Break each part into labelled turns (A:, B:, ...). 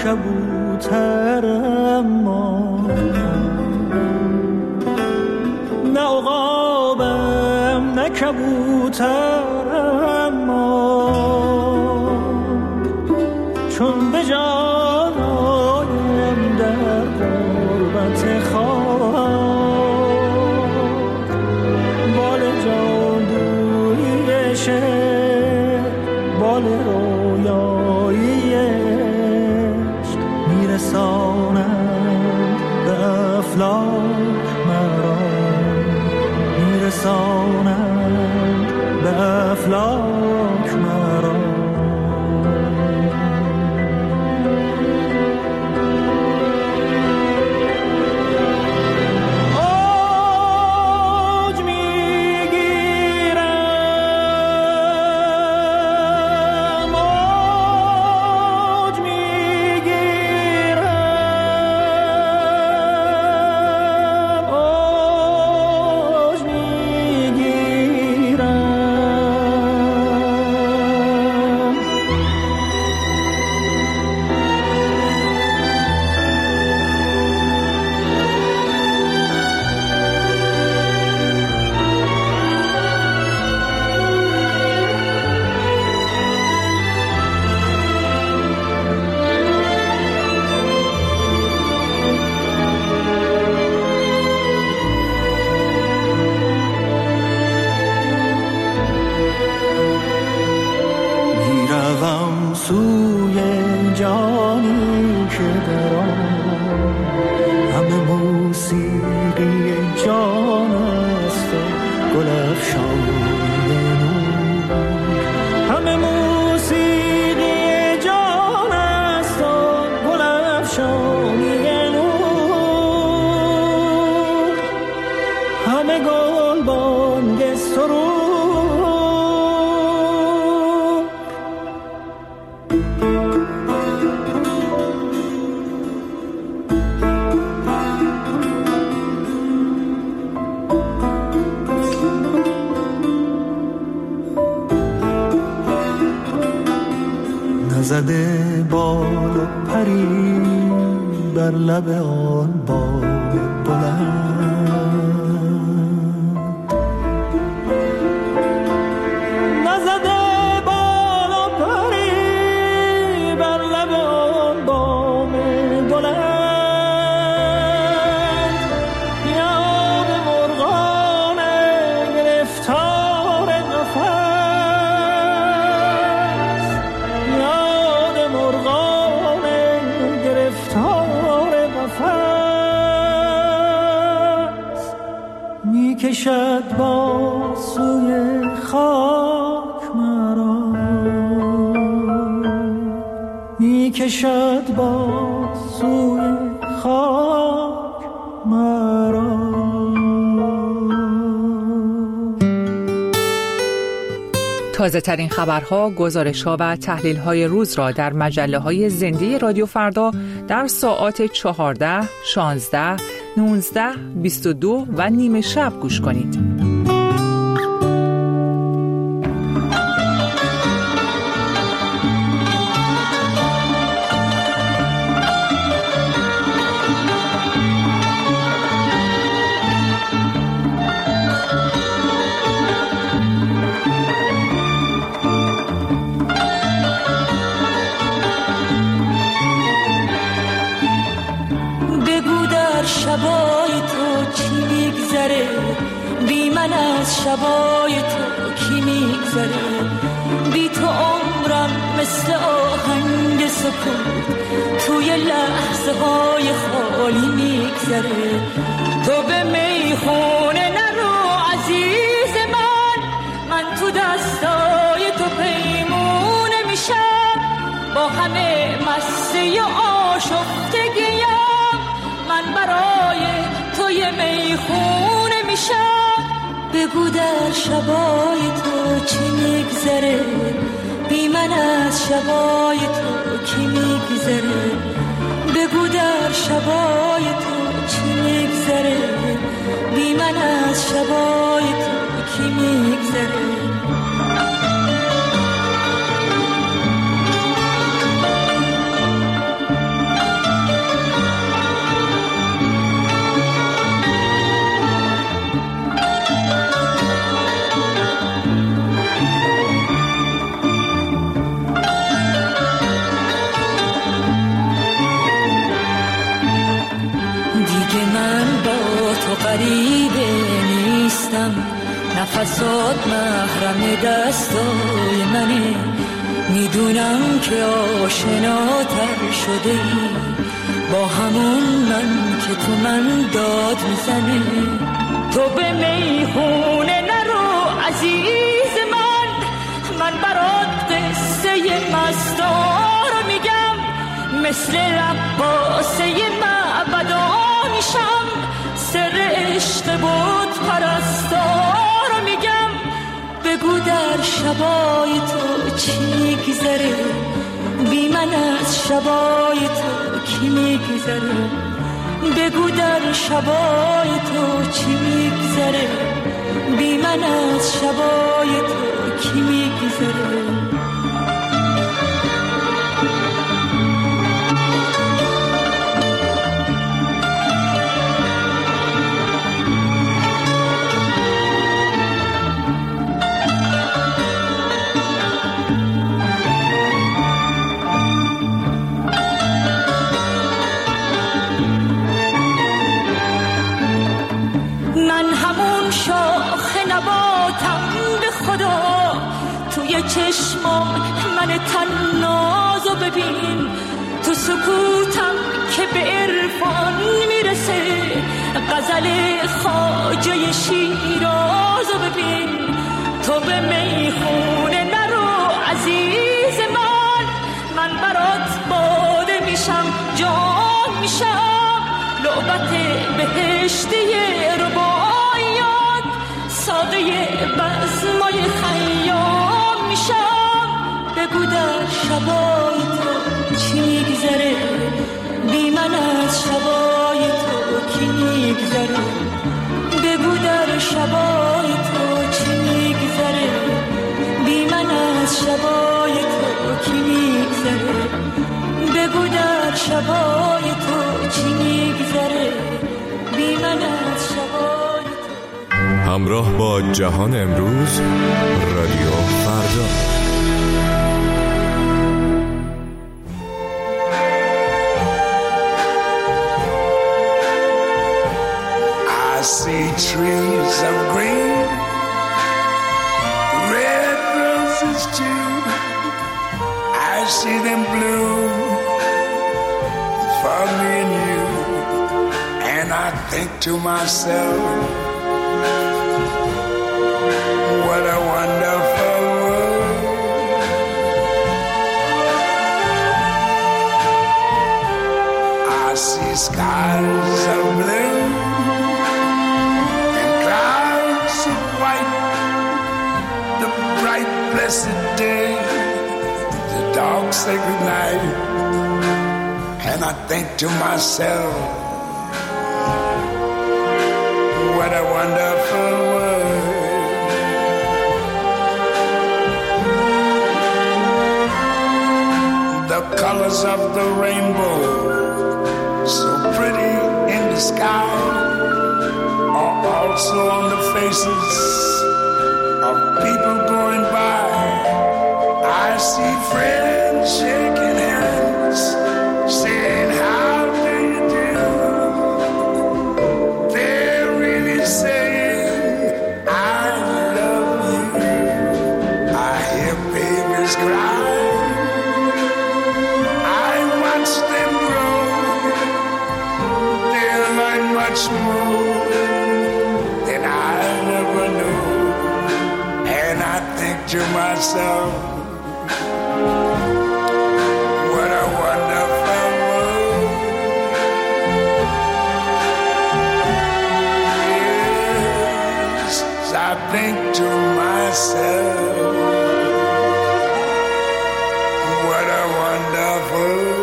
A: کبوتر اما نه عقابم نه کبوتر اما چون به جان آیم در غربت خاک بال جادویی شعر بال رویایی عشق میرسانند به افلاک مرا میرسانند به افلاک مرا
B: زده بال و پری بر لب آن بام بلند
A: نزده بال و پری بر لب آن بام بلند یاد مرغان گرفتار قفس کشد با سوی خاک مرا می کشد با سوی خاک مرا.
C: تازه ترین خبرها، گزارش‌ها و تحلیل‌های روز را در مجله‌های زنده رادیو فردا در ساعات 14، 16، 19، 22 و نیمه شب گوش کنید.
D: شبای تو چی میگذره بی من، از شبای تو کی میگذره بی تو عمرم مثل آهنگ سکوت توی لحظه های خالی میگذره. تو به میخونه نرو عزیز من تو دستای تو پیمونه میشم، با همه مسته و آشفتگیم من برای توی میخونه میشم. بگو در شبای تو چی میگذره بی من، از شبای تو کی میگذره بگو در شبای تو چی میگذره بی من، از شبای تو کی میگذره. نفسات محرم دستای منه، میدونم که آشناتر شده ای با همون من که تو من داد میزنه. تو به میخونه نرو عزیز من برات قصه مستار میگم، مثل رقاصه معبدا میشم، سر عشق بود پرستار میگم. بگو در شبای تو چی میگذره، بی من از شبای تو کی میگذره. بگو در شبای تو چی میگذره، بی من از شبای تو کی میگذره. توی چشمام من تنازو ببین، تو سکوتم که به عرفان میرسه، غزل خواجه شیرازو ببین. تو به میخونه نرو عزیز من برات باده میشم، جان میشم، لعبت بهشتی رباعیات، ساقه بزمای خیام میشم. بگو در شبای تو چی میگذره، بی من از شبای تو کی میگذره. بگو در شبای تو چی میگذره، بی من از شبای تو کی میگذره. بگو در شبای تو چی میگذره، بی من از شبای تو.
E: همراه با جهان امروز، رادیو فردا.
F: I see trees of green, red roses too. I see them bloom for me and you. And I think to myself, what a wonderful world. I see skies of blue, blessed day, the dogs say goodnight, and I think to myself, what a wonderful world. The colors of the rainbow, so pretty in the sky, are also on the faces of people going by. I see friends shaking hands, saying, how do you do? They're really saying, I love you. I hear babies cry, I watch them grow. They'll learn much more than I never knew. And I think to myself, what a wonderful world. Yes, I think to myself, what a wonderful world.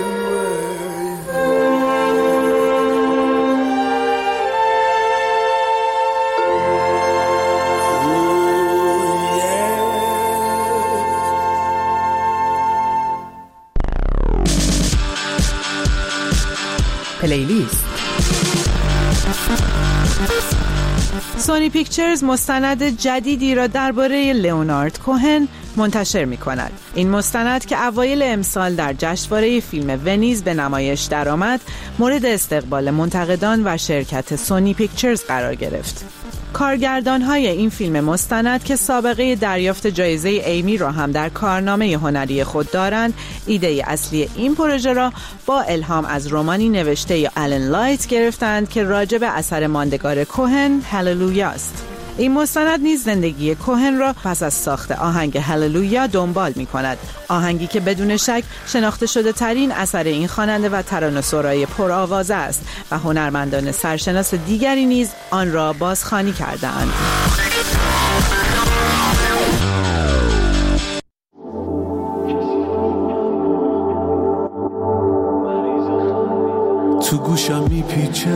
C: پلیلیست. سونی پیکچرز مستند جدیدی را درباره لئونارد کوهن منتشر می‌کند. این مستند که اوایل امسال در جشنواره فیلم ونیز به نمایش درآمد، مورد استقبال منتقدان و شرکت سونی پیکچرز قرار گرفت.
G: کارگردان‌های این فیلم مستند که سابقه دریافت جایزه ایمی را هم در کارنامه هنری خود دارند، ایده اصلی این پروژه را با الهام از رمانی نوشته آلن لایت گرفتند که راجع به اثر ماندگار کوهن هللویا است. این مستند نیز زندگی کوهن را پس از ساخت آهنگ هللویا دنبال می کند. آهنگی که بدون شک شناخته شده ترین اثر این خواننده و ترانه‌سرای پرآوازه است و هنرمندان سرشناس دیگری نیز آن را بازخوانی کرده‌اند.
B: تو گوشم میپیچه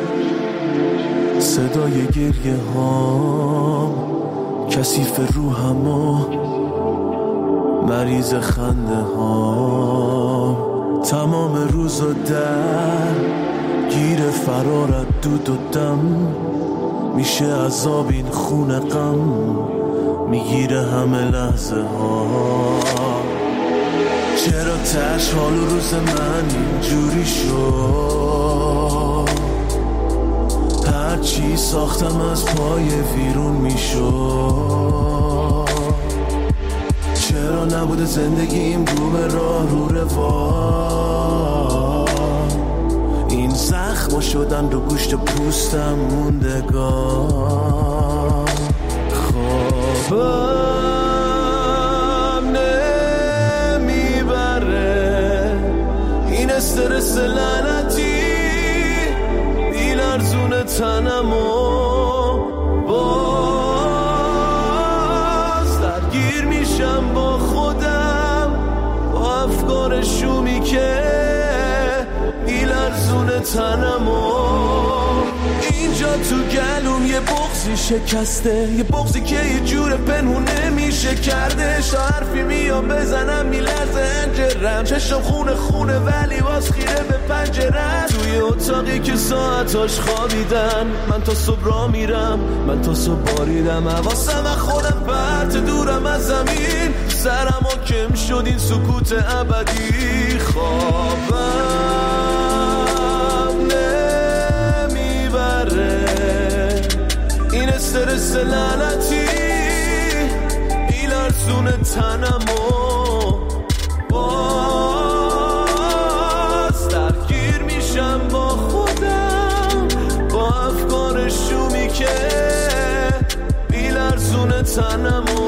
B: صدای گریه ها، کثیف روحم و مریض خنده ها، تمام روز و در گیر فرارت دود و دم، میشه عذاب این خون غم، میگیره همه لحظه ها. چرا تش حال و روز من اینجوری شد؟ هرچی ساختم از پای ویرون میشد. چرا نبوده زندگیم رو به راه رو روان؟ این زخم شدن رو گوشت پوستم موندگار. خوابم نمیبره این استرس لعنتی، میلرزونه تنم و باز درگیر میشم با خودم، با افکار شومی که میلرزونه تنم و اینجا تو گلوم یه بغضی شکسته، یه بغضی که یه جور پنهون نمیشه کردش. تا حرفی میام بزنم میلرزه انجرم، چشم خونه خونه ولی باز خیره به پنجرم. توی اتاقی که ساعتاش خوابیدن، من تا صبح را میرم، من تا صبح باریدم، حواسم از خودم پرت دورم از زمین، سرم حاکم شد این سکوت ابدی. خوابم نمیبره این استرس لعنتی، میلرزونه تنم و باز درگیر میشم با خودم، با افکار شومی که میلرزونه تنم و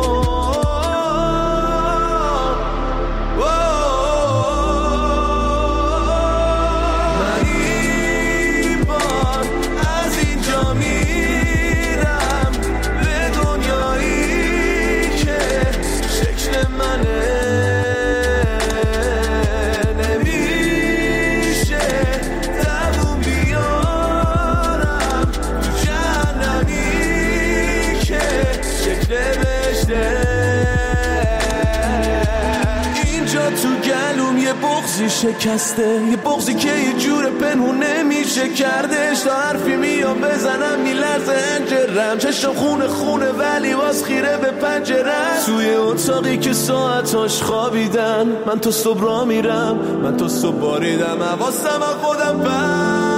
B: شکسته، یه بغضی که یه جور پنهون نمیشه کردش. تا حرفی میام بزنم میلرزه انجرم، چشم خونه خونه ولی باز خیره به پنجرم. توی اتاقی که ساعتاش خوابیدن، من تا صبح را میرم، من تا صبح باریدم، حواسم از خودم